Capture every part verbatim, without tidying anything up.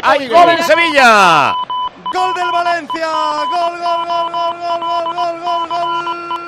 ¡Hay gol en Sevilla! Gol del Valencia. Gol, gol, gol, gol, gol, gol, gol, gol, gol.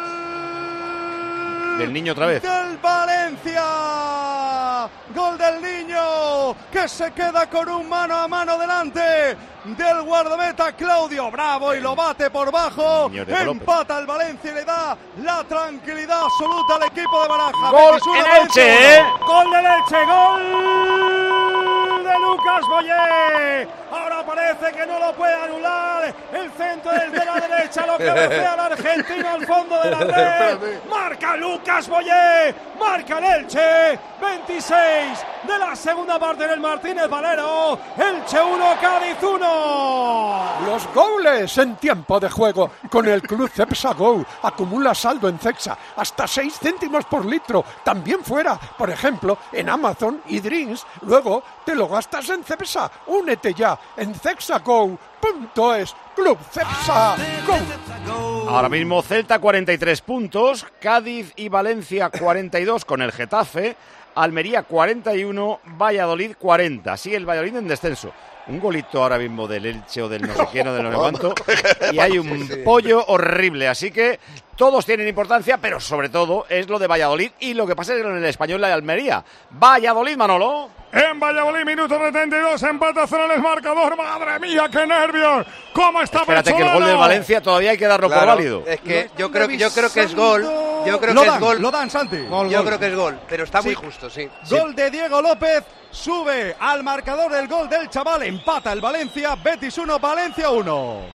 Del Niño otra vez. Del Valencia. Gol del Niño, que se queda con un mano a mano delante del guardameta Claudio Bravo y lo bate por bajo. Empata el Valencia y le da la tranquilidad absoluta al equipo de Baraja. Gol en Elche, ¿eh? Gol del Elche, gol de Lucas Boyé. Ahora parece que no lo puede anular. El centro desde la derecha lo cabecea el argentino al fondo de la red. Marca Lucas Boyé, marca el Elche. veintiséis de la segunda parte en el Martínez Valero. Elche uno, Cádiz uno. Los goles en tiempo de juego con el Club Cepsa Go. Acumula saldo en Cepsa hasta seis céntimos por litro. También fuera, por ejemplo, en Amazon y Drinks. Luego te lo gastas en Cepsa. Únete ya en cepsago punto es. Club Cepsa Go. Ahora mismo Celta cuarenta y tres puntos, Cádiz y Valencia cuarenta y dos con el Getafe, Almería cuarenta y uno, Valladolid cuarenta. Sigue el Valladolid en descenso. Un golito ahora mismo del Elche o del no sé quién o del no sé cuánto y hay un pollo horrible. Así que todos tienen importancia, pero sobre todo es lo de Valladolid y lo que pasa es que en el Español la de Almería. Valladolid, Manolo. En Valladolid, minuto setenta y dos, empata cero en el marcador. ¡Madre mía, qué nervios! ¿Cómo está Espérate Pesolano? Que el gol del Valencia todavía hay que darlo claro, por válido. Es que yo creo, yo creo que es gol. Yo creo lo que dan, es gol. Lo dan, Santi. Gol, yo gol. creo que es gol, pero está sí. muy justo, sí. Gol sí. de Diego López. Sube al marcador el gol del chaval. Empata el Valencia. Betis uno, Valencia uno.